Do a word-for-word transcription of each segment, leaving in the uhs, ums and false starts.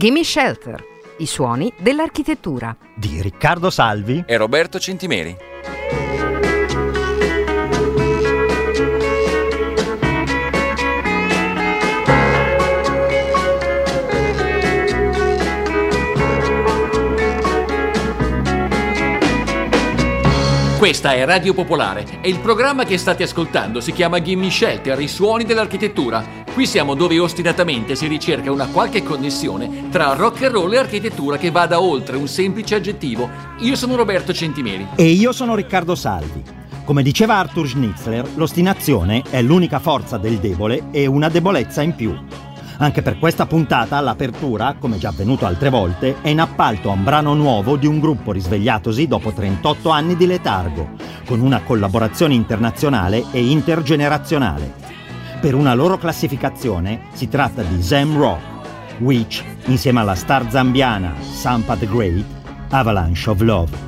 Gimme Shelter, i suoni dell'architettura di Riccardo Salvi e Roberto Centimeri. Questa è Radio Popolare e il programma che state ascoltando si chiama Gimme Shelter, i suoni dell'architettura. Qui siamo dove ostinatamente si ricerca una qualche connessione tra rock and roll e architettura che vada oltre un semplice aggettivo. Io sono Roberto Centimeri. E io sono Riccardo Salvi. Come diceva Arthur Schnitzler, l'ostinazione è l'unica forza del debole e una debolezza in più. Anche per questa puntata l'apertura, come già avvenuto altre volte, è in appalto a un brano nuovo di un gruppo risvegliatosi dopo trentotto anni di letargo, con una collaborazione internazionale e intergenerazionale. Per una loro classificazione si tratta di Zem Rock, which, insieme alla star zambiana Sampa the Great, Avalanche of Love.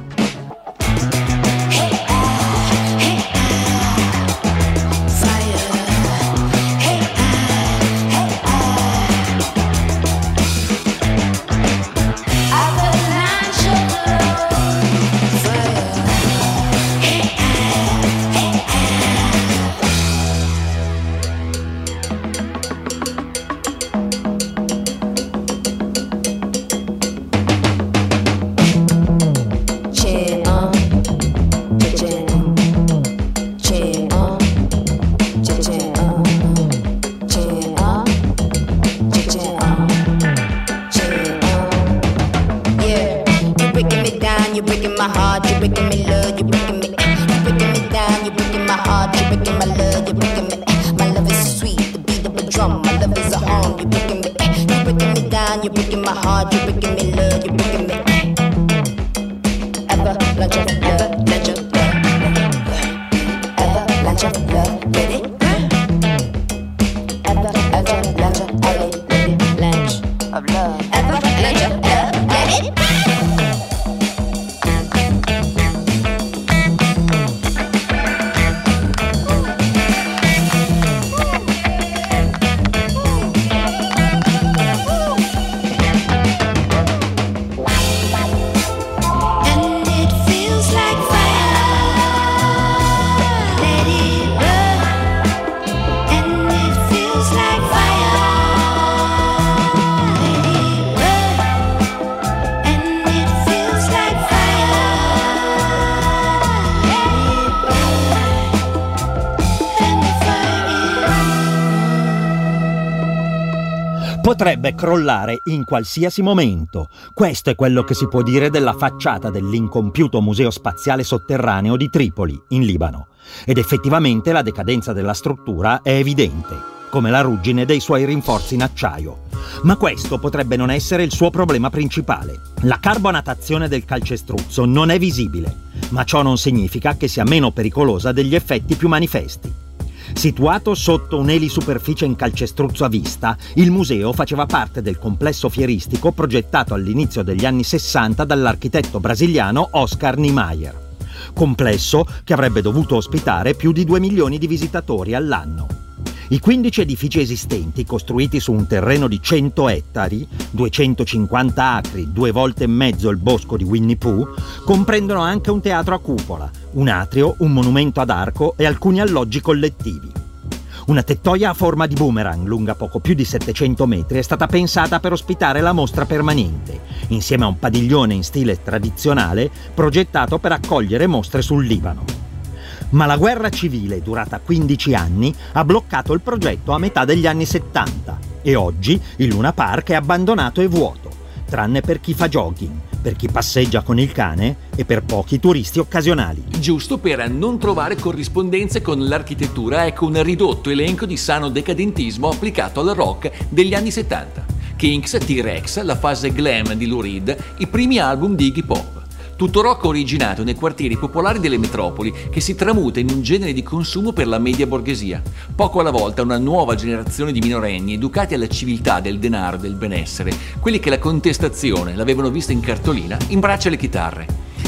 Potrebbe crollare in qualsiasi momento. Questo è quello che si può dire della facciata dell'incompiuto museo spaziale sotterraneo di Tripoli, in Libano. Ed effettivamente la decadenza della struttura è evidente, come la ruggine dei suoi rinforzi in acciaio. Ma questo potrebbe non essere il suo problema principale. La carbonatazione del calcestruzzo non è visibile, ma ciò non significa che sia meno pericolosa degli effetti più manifesti. Situato sotto un'elisuperficie in calcestruzzo a vista, il museo faceva parte del complesso fieristico progettato all'inizio degli anni sessanta dall'architetto brasiliano Oscar Niemeyer. Complesso che avrebbe dovuto ospitare più di due milioni di visitatori all'anno. I quindici edifici esistenti, costruiti su un terreno di cento ettari, duecentocinquanta acri, due volte e mezzo il bosco di Winnie Pooh, comprendono anche un teatro a cupola, un atrio, un monumento ad arco e alcuni alloggi collettivi. Una tettoia a forma di boomerang, lunga poco più di settecento metri, è stata pensata per ospitare la mostra permanente, insieme a un padiglione in stile tradizionale progettato per accogliere mostre sul Libano. Ma la guerra civile, durata quindici anni, ha bloccato il progetto a metà degli anni settanta e oggi il Luna Park è abbandonato e vuoto, tranne per chi fa jogging, per chi passeggia con il cane e per pochi turisti occasionali. Giusto per non trovare corrispondenze con l'architettura, ecco un ridotto elenco di sano decadentismo applicato al rock degli anni settanta. Kinks, T-Rex, la fase glam di Lou Reed, i primi album di Iggy Pop. Tutto rock originato nei quartieri popolari delle metropoli che si tramuta in un genere di consumo per la media borghesia. Poco alla volta una nuova generazione di minorenni educati alla civiltà del denaro e del benessere, quelli che la contestazione l'avevano vista in cartolina, in braccio alle chitarre.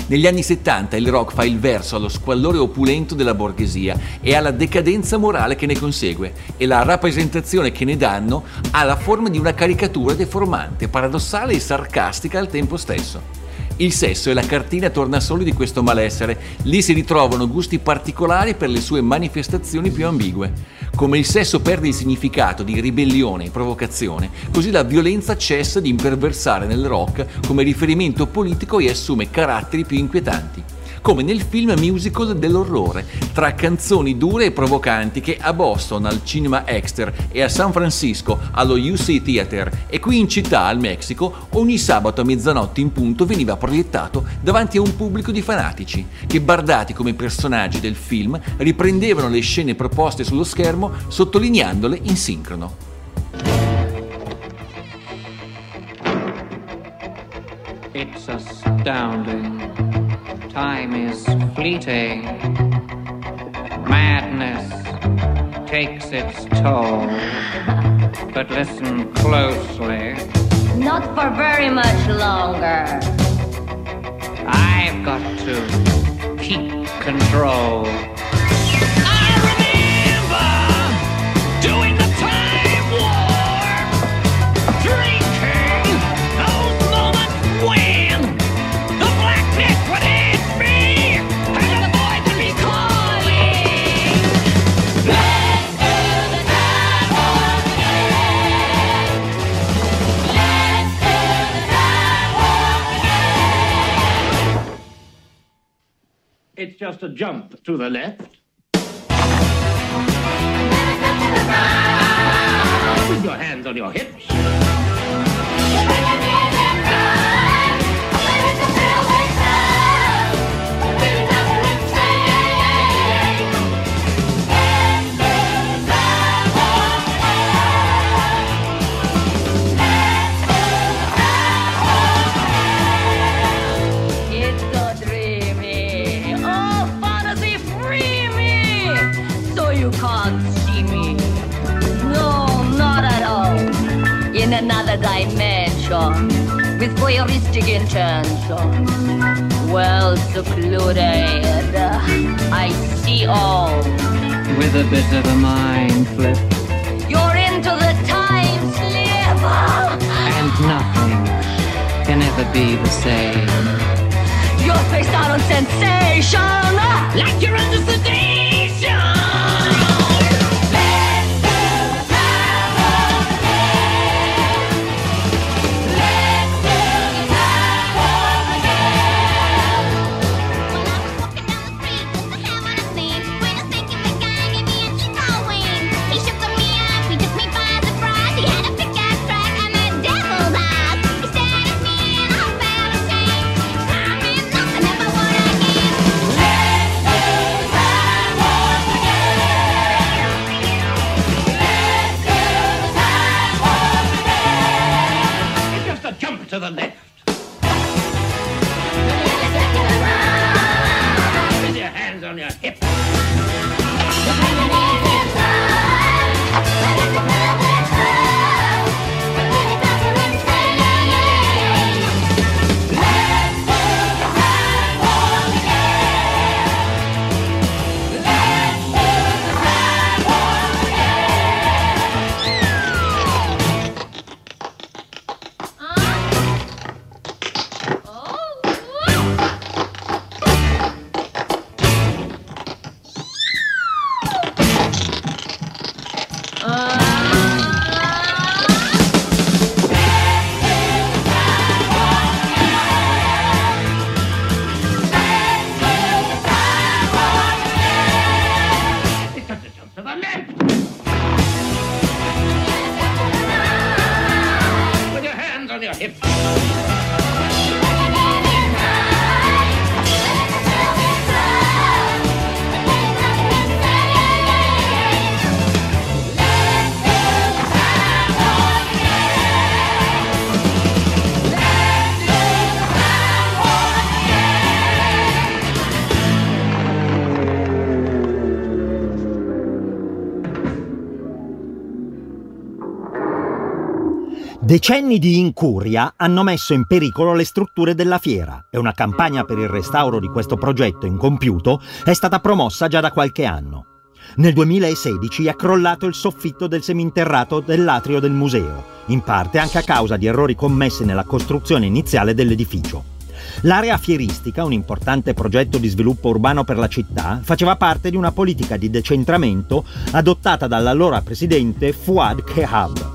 Negli anni settanta il rock fa il verso allo squallore opulento della borghesia e alla decadenza morale che ne consegue, e la rappresentazione che ne danno ha la forma di una caricatura deformante, paradossale e sarcastica al tempo stesso. Il sesso è la cartina tornasole di questo malessere. Lì si ritrovano gusti particolari per le sue manifestazioni più ambigue. Come il sesso perde il significato di ribellione e provocazione, così la violenza cessa di imperversare nel rock come riferimento politico e assume caratteri più inquietanti. Come nel film musical dell'orrore, tra canzoni dure e provocanti che a Boston al Cinema Exter e a San Francisco allo U C Theater e qui in città al Messico ogni sabato a mezzanotte in punto veniva proiettato davanti a un pubblico di fanatici che, bardati come personaggi del film, riprendevano le scene proposte sullo schermo sottolineandole in sincrono. It's astounding. Time is fleeting. Madness takes its toll. But listen closely. Not for very much longer. I've got to keep control. I remember doing the time warp, drinking those moments when the blackness would hit me and the void would be calling. Let's do the time warp again. Let's do the time warp again. It's just a jump to the left. With your hands on your hips. It's so dreamy. Oh, fantasy free me. So you can't see me. No, not at all. In another dimension. With voyeuristic intention. Well secluded. I see all. With a bit of a mind flip. You're into the time slip. And nothing can ever be the same. You're face out on sensation. Like you're under sedation. Let's do the time warp again. Let's do the time warp again. When I was walking down the street with the ham on his knee, when I was thinking the guy gave me an eagle wing. He shook me up, he took me by surprise. He had a pickaxe track and a devil's eyes. He stared at me and I felt a change. Time is nothing if I want to give. Let's do the time warp again. Let's do the time warp again. It's just a jump to the left. With your hands on your hips. It's just a jump to the left. With your hands on your hips. Decenni di incuria hanno messo in pericolo le strutture della fiera e una campagna per il restauro di questo progetto incompiuto è stata promossa già da qualche anno. Nel duemilasedici è crollato il soffitto del seminterrato dell'atrio del museo, in parte anche a causa di errori commessi nella costruzione iniziale dell'edificio. L'area fieristica, un importante progetto di sviluppo urbano per la città, faceva parte di una politica di decentramento adottata dall'allora presidente Fouad Chehab.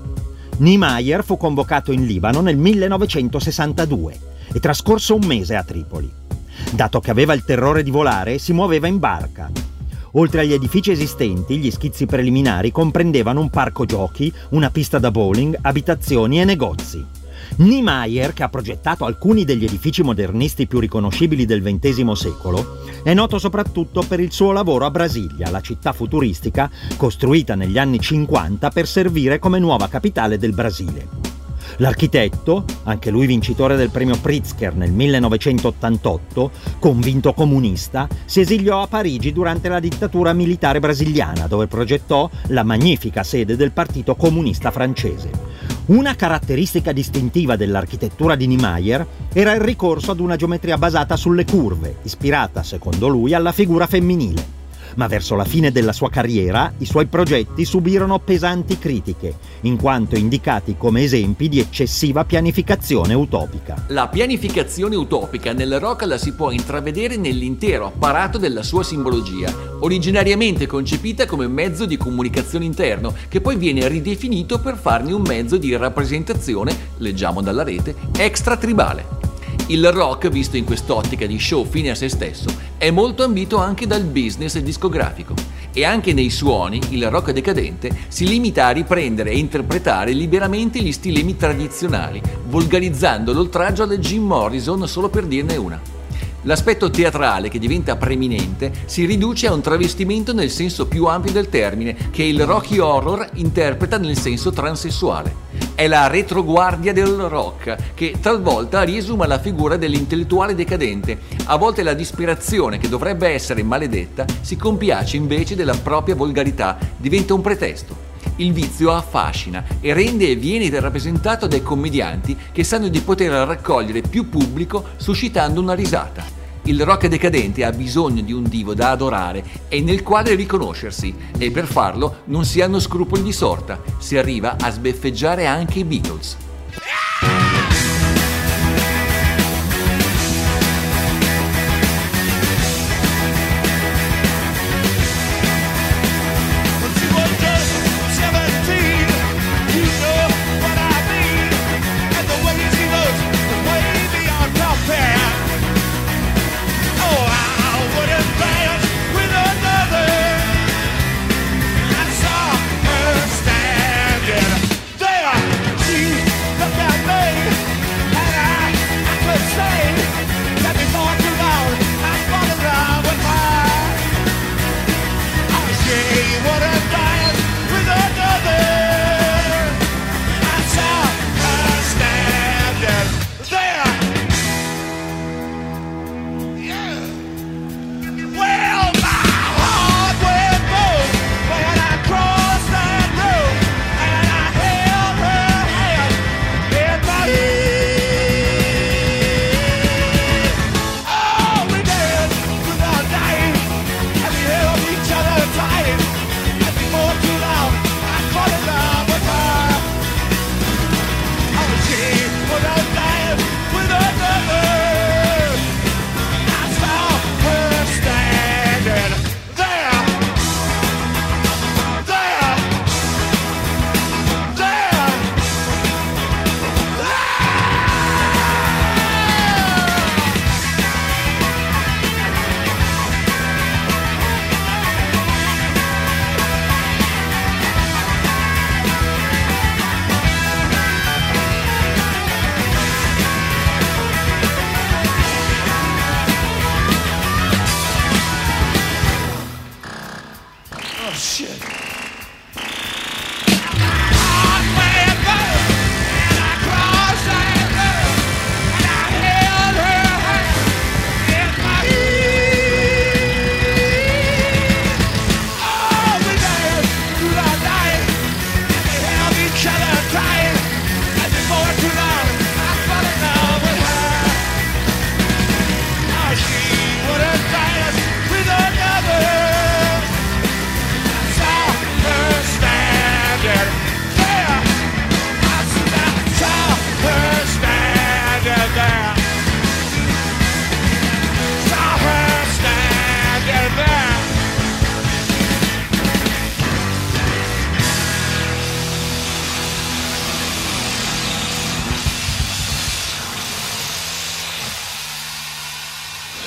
Niemeyer fu convocato in Libano nel millenovecentosessantadue e trascorse un mese a Tripoli. Dato che aveva il terrore di volare, si muoveva in barca. Oltre agli edifici esistenti, gli schizzi preliminari comprendevano un parco giochi, una pista da bowling, abitazioni e negozi. Niemeyer, che ha progettato alcuni degli edifici modernisti più riconoscibili del ventesimo secolo, è noto soprattutto per il suo lavoro a Brasilia, la città futuristica costruita negli anni cinquanta per servire come nuova capitale del Brasile. L'architetto, anche lui vincitore del premio Pritzker nel millenovecentottantotto, convinto comunista, si esiliò a Parigi durante la dittatura militare brasiliana, dove progettò la magnifica sede del Partito Comunista francese. Una caratteristica distintiva dell'architettura di Niemeyer era il ricorso ad una geometria basata sulle curve, ispirata, secondo lui, alla figura femminile. Ma verso la fine della sua carriera i suoi progetti subirono pesanti critiche, in quanto indicati come esempi di eccessiva pianificazione utopica. La pianificazione utopica nel rock la si può intravedere nell'intero apparato della sua simbologia, originariamente concepita come mezzo di comunicazione interno, che poi viene ridefinito per farne un mezzo di rappresentazione, leggiamo dalla rete, extra-tribale. Il rock, visto in quest'ottica di show fine a se stesso, è molto ambito anche dal business discografico e anche nei suoni il rock decadente si limita a riprendere e interpretare liberamente gli stilemi tradizionali, volgarizzando l'oltraggio del Jim Morrison, solo per dirne una. L'aspetto teatrale, che diventa preminente, si riduce a un travestimento nel senso più ampio del termine, che il Rocky Horror interpreta nel senso transessuale. È la retroguardia del rock, che talvolta riesuma la figura dell'intellettuale decadente. A volte la disperazione, che dovrebbe essere maledetta, si compiace invece della propria volgarità, diventa un pretesto. Il vizio affascina e rende e viene rappresentato dai commedianti che sanno di poter raccogliere più pubblico suscitando una risata. Il rock decadente ha bisogno di un divo da adorare e nel quale riconoscersi, e per farlo non si hanno scrupoli di sorta, si arriva a sbeffeggiare anche i Beatles.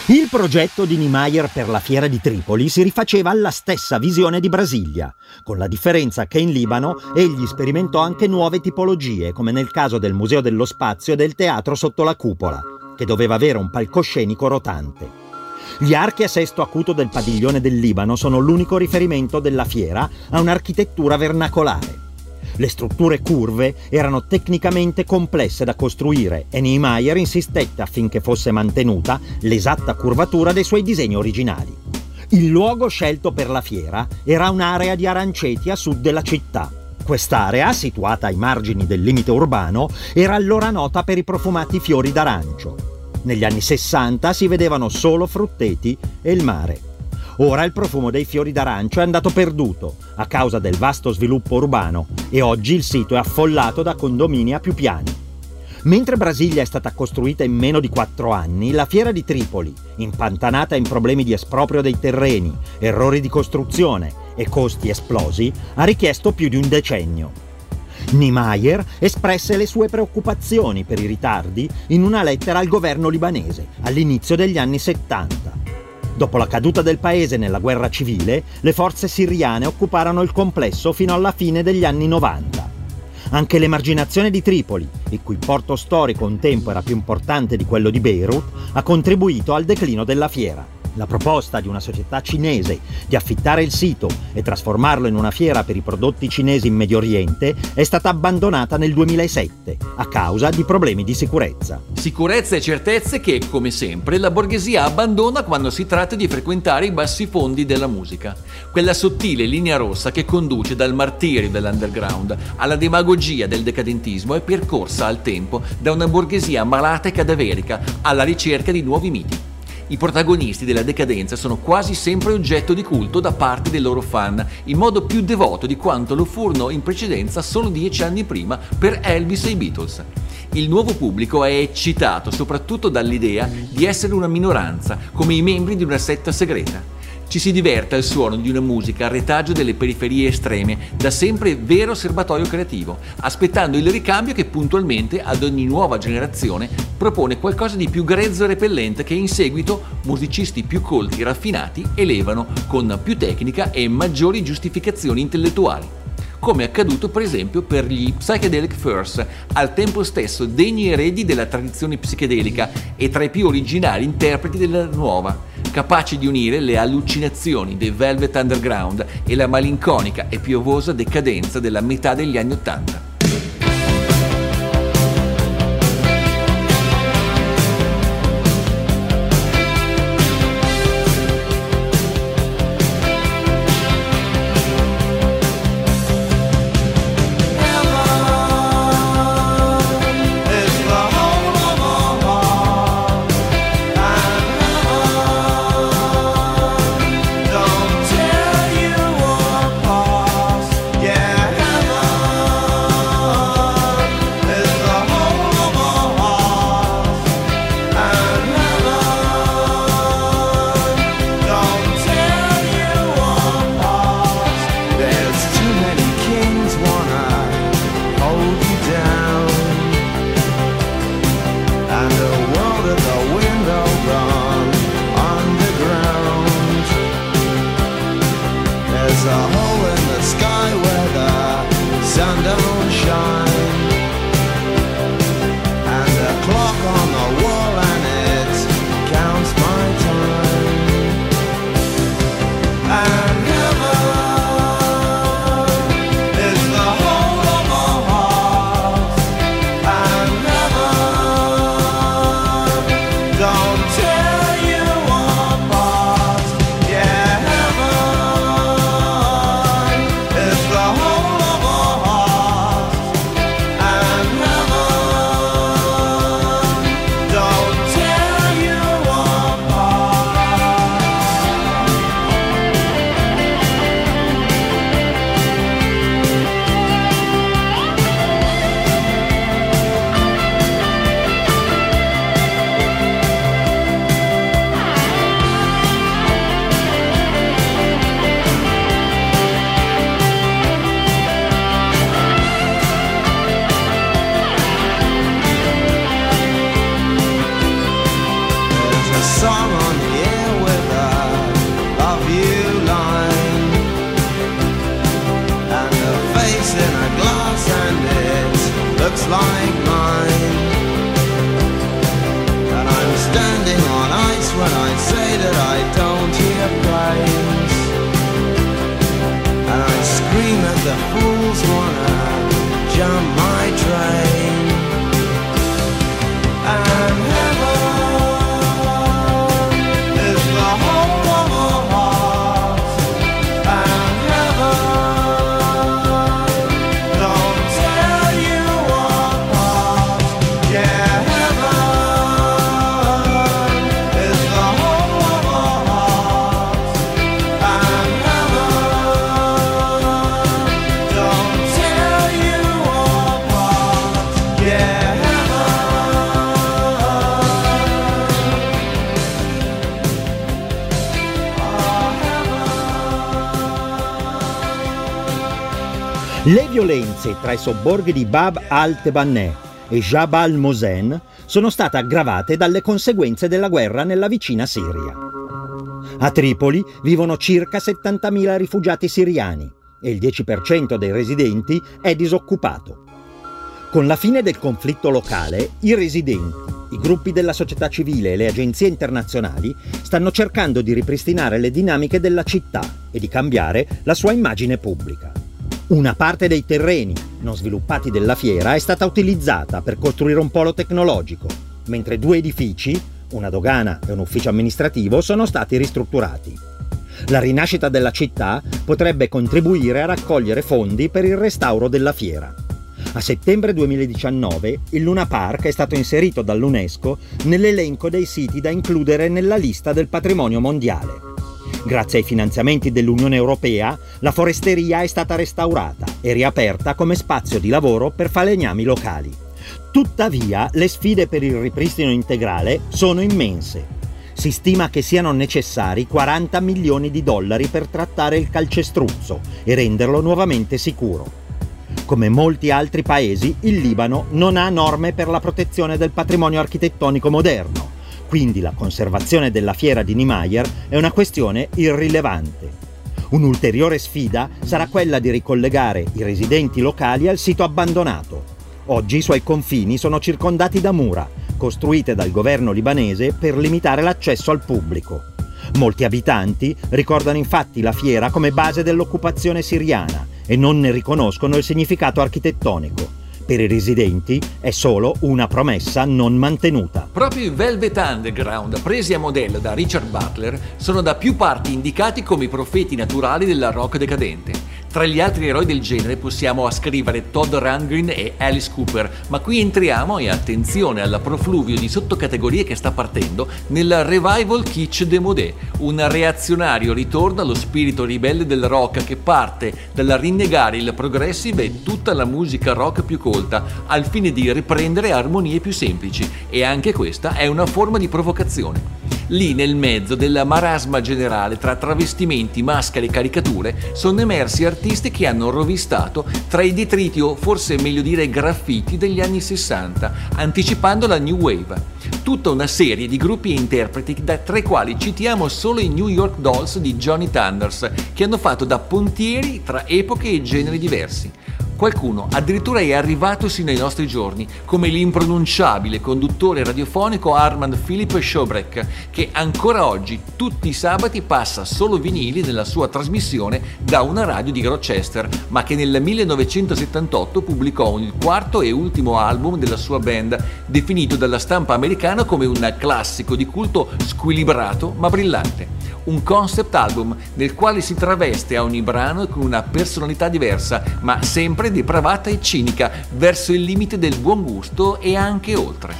Il progetto di Niemeyer per la fiera di Tripoli si rifaceva alla stessa visione di Brasilia, con la differenza che in Libano egli sperimentò anche nuove tipologie, come nel caso del Museo dello Spazio e del Teatro sotto la cupola, che doveva avere un palcoscenico rotante. Gli archi a sesto acuto del padiglione del Libano sono l'unico riferimento della fiera a un'architettura vernacolare. Le strutture curve erano tecnicamente complesse da costruire e Niemeyer insistette affinché fosse mantenuta l'esatta curvatura dei suoi disegni originali. Il luogo scelto per la fiera era un'area di aranceti a sud della città. Quest'area, situata ai margini del limite urbano, era allora nota per i profumati fiori d'arancio. Negli anni sessanta si vedevano solo frutteti e il mare. Ora il profumo dei fiori d'arancio è andato perduto a causa del vasto sviluppo urbano e oggi il sito è affollato da condomini a più piani. Mentre Brasilia è stata costruita in meno di quattro anni, la fiera di Tripoli, impantanata in problemi di esproprio dei terreni, errori di costruzione e costi esplosi, ha richiesto più di un decennio. Niemeyer espresse le sue preoccupazioni per i ritardi in una lettera al governo libanese all'inizio degli anni settanta. Dopo la caduta del paese nella guerra civile, le forze siriane occuparono il complesso fino alla fine degli anni novanta. Anche l'emarginazione di Tripoli, il cui porto storico un tempo era più importante di quello di Beirut, ha contribuito al declino della fiera. La proposta di una società cinese di affittare il sito e trasformarlo in una fiera per i prodotti cinesi in Medio Oriente è stata abbandonata nel duemilasette a causa di problemi di sicurezza. Sicurezza e certezze che, come sempre, la borghesia abbandona quando si tratta di frequentare i bassi fondi della musica. Quella sottile linea rossa che conduce dal martirio dell'underground alla demagogia del decadentismo è percorsa al tempo da una borghesia malata e cadaverica alla ricerca di nuovi miti. I protagonisti della decadenza sono quasi sempre oggetto di culto da parte dei loro fan, in modo più devoto di quanto lo furono in precedenza solo dieci anni prima per Elvis e i Beatles. Il nuovo pubblico è eccitato soprattutto dall'idea di essere una minoranza, come i membri di una setta segreta. Ci si diverte al suono di una musica a retaggio delle periferie estreme, da sempre vero serbatoio creativo, aspettando il ricambio che puntualmente ad ogni nuova generazione propone qualcosa di più grezzo e repellente che in seguito musicisti più colti e raffinati elevano con più tecnica e maggiori giustificazioni intellettuali. Come è accaduto per esempio per gli Psychedelic Furs, al tempo stesso degni eredi della tradizione psichedelica e tra i più originali interpreti della nuova, capaci di unire le allucinazioni dei Velvet Underground e la malinconica e piovosa decadenza della metà degli anni Ottanta. scream at the fools wanna jump my train. And heaven is the home of our hearts. And heaven don't tear you apart. Yeah, heaven is the home of our hearts. And heaven don't tear you apart. Yeah, Le violenze tra i sobborghi di Bab al-Tebaneh e Jabal Mosen sono state aggravate dalle conseguenze della guerra nella vicina Siria. A Tripoli vivono circa settantamila rifugiati siriani e il dieci per cento dei residenti è disoccupato. Con la fine del conflitto locale, i residenti, i gruppi della società civile e le agenzie internazionali stanno cercando di ripristinare le dinamiche della città e di cambiare la sua immagine pubblica. Una parte dei terreni non sviluppati della fiera è stata utilizzata per costruire un polo tecnologico, mentre due edifici, una dogana e un ufficio amministrativo, sono stati ristrutturati. La rinascita della città potrebbe contribuire a raccogliere fondi per il restauro della fiera. A settembre duemiladiciannove il Luna Park è stato inserito dall'UNESCO nell'elenco dei siti da includere nella lista del patrimonio mondiale. Grazie ai finanziamenti dell'Unione Europea, la foresteria è stata restaurata e riaperta come spazio di lavoro per falegnami locali. Tuttavia, le sfide per il ripristino integrale sono immense. Si stima che siano necessari quaranta milioni di dollari per trattare il calcestruzzo e renderlo nuovamente sicuro. Come molti altri paesi, il Libano non ha norme per la protezione del patrimonio architettonico moderno. Quindi la conservazione della fiera di Niemeyer è una questione irrilevante. Un'ulteriore sfida sarà quella di ricollegare i residenti locali al sito abbandonato. Oggi i suoi confini sono circondati da mura, costruite dal governo libanese per limitare l'accesso al pubblico. Molti abitanti ricordano infatti la fiera come base dell'occupazione siriana e non ne riconoscono il significato architettonico. Per i residenti è solo una promessa non mantenuta. Proprio i Velvet Underground, presi a modello da Richard Butler, sono da più parti indicati come i profeti naturali della rock decadente. Tra gli altri eroi del genere possiamo ascrivere Todd Rundgren e Alice Cooper, ma qui entriamo, e attenzione alla profluvio di sottocategorie che sta partendo, nel revival kitsch démodé, un reazionario ritorno allo spirito ribelle del rock che parte dal rinnegare il progressive e tutta la musica rock più colta, al fine di riprendere armonie più semplici, e anche questa è una forma di provocazione. Lì nel mezzo del marasma generale tra travestimenti, maschere e caricature sono emersi artisti che hanno rovistato tra i detriti, o forse meglio dire graffiti, degli anni sessanta, anticipando la New Wave. Tutta una serie di gruppi e interpreti da, tra i quali citiamo solo i New York Dolls di Johnny Thunders, che hanno fatto da pontieri tra epoche e generi diversi. Qualcuno addirittura è arrivato sino ai nostri giorni, come l'impronunciabile conduttore radiofonico Armand Philippe Shobrek, che ancora oggi, tutti i sabati, passa solo vinili nella sua trasmissione da una radio di Rochester, ma che nel millenovecentosettantotto pubblicò il quarto e ultimo album della sua band, definito dalla stampa americana come un classico di culto squilibrato ma brillante. Un concept album nel quale si traveste a ogni brano con una personalità diversa, ma sempre depravata e cinica, verso il limite del buon gusto e anche oltre.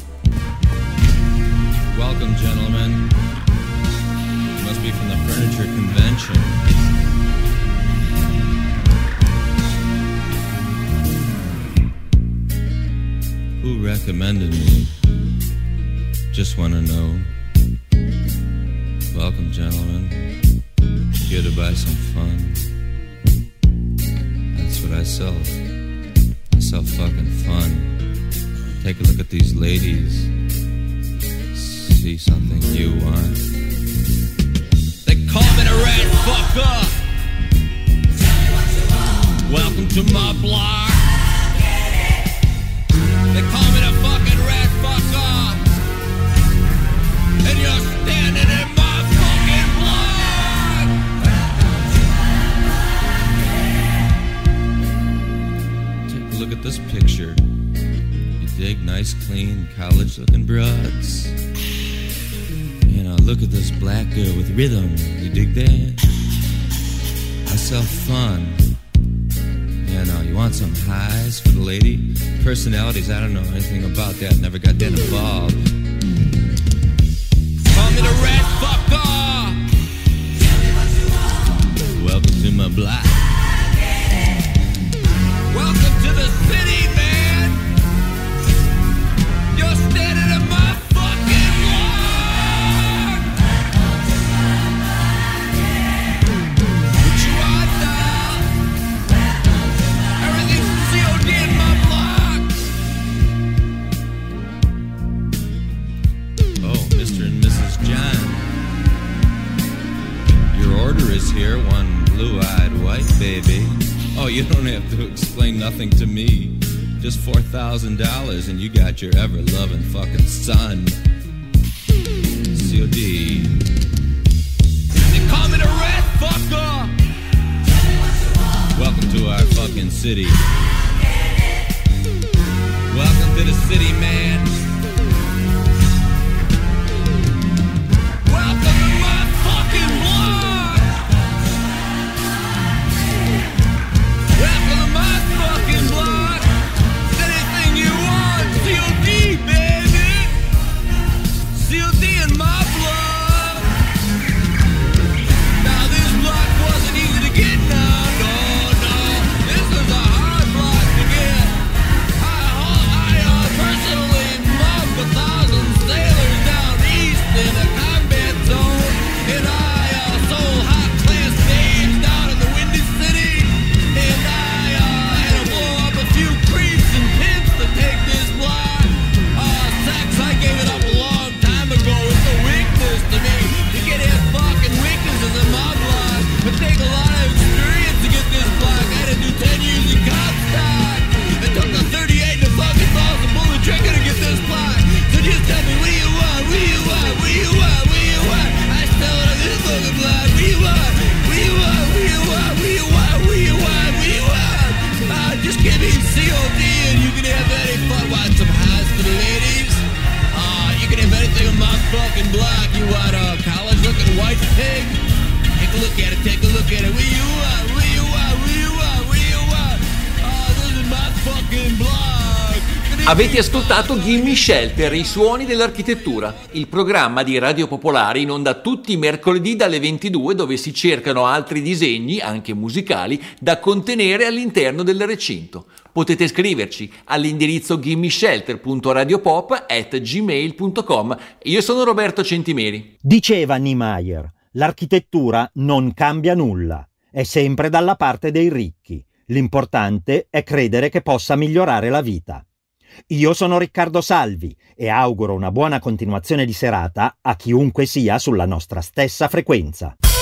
Welcome, gentlemen. You must be from the Furniture Convention. Who recommended me? Just want to know. Welcome, gentlemen. Here to buy some fun. That's what I sell. I sell fucking fun. Take a look at these ladies. See something you want. They call me the red fucker. Welcome to my block. They call me the fucking red fucker. And you're standing in my fucking blood. look at this picture. You dig nice, clean, college-looking broads. You know, look at this black girl with rhythm. You dig that? I sell fun. You know, you want some highs for the lady? Personalities, I don't know anything about that. Never got that involved. Call me the rat fucker. Welcome to my block. Welcome to the city, man. You're standing in my fucking lawn. What you want now? Everything's C O D in my block. Oh, Mister and Missus John. Your order is here, one blue-eyed white baby. Oh, you don't have to explain nothing to me. Just four thousand dollars and you got your ever-loving fucking son. C O D. They call me the rat fucker. Welcome to our fucking city. Welcome to the city, man. Welcome to my fucking block. Welcome to my fucking block. Anything you want, C O D, baby. C O D in my blood. Now this block wasn't easy to get now, no, no. This is a hard block to get. I, I, I personally mugged a thousand sailors down east in a combat zone. And I uh, sold hot class babes down in the Windy City. And I uh, had to blow up a few creeps and pimps to take this block. Uh, sex, I gave it up a long time ago. It's a weakness to me. You can have fucking weaknesses in my block. It take a lot of experience to get this block. I had to do ten years in Comstock. It took a thirty-eight to fucking balls to pull the trigger to get this block. So just tell me, what do you want? What do you want? What do you want? What do you want? I still on this fucking block. What do you want? What do you want? What do you want? What do you want? What do you want? What do you want? Uh, just give me C O D and you can have any fun. Want some highs for the ladies? Uh, you can have anything on my fucking block. You want a college-looking white pig? Take a look at it. Take a look at it. What do you want? What do you want? What do you want? What do you want? Uh, this is my fucking block. Avete ascoltato Gimme Shelter, i suoni dell'architettura, il programma di Radio Popolare in onda tutti i mercoledì dalle ventidue, dove si cercano altri disegni, anche musicali, da contenere all'interno del recinto. Potete scriverci all'indirizzo gimmeshelter punto radiopop at gmail punto com. Io sono Roberto Centimeri. Diceva Niemeyer, l'architettura non cambia nulla, è sempre dalla parte dei ricchi. L'importante è credere che possa migliorare la vita. Io sono Riccardo Salvi e auguro una buona continuazione di serata a chiunque sia sulla nostra stessa frequenza.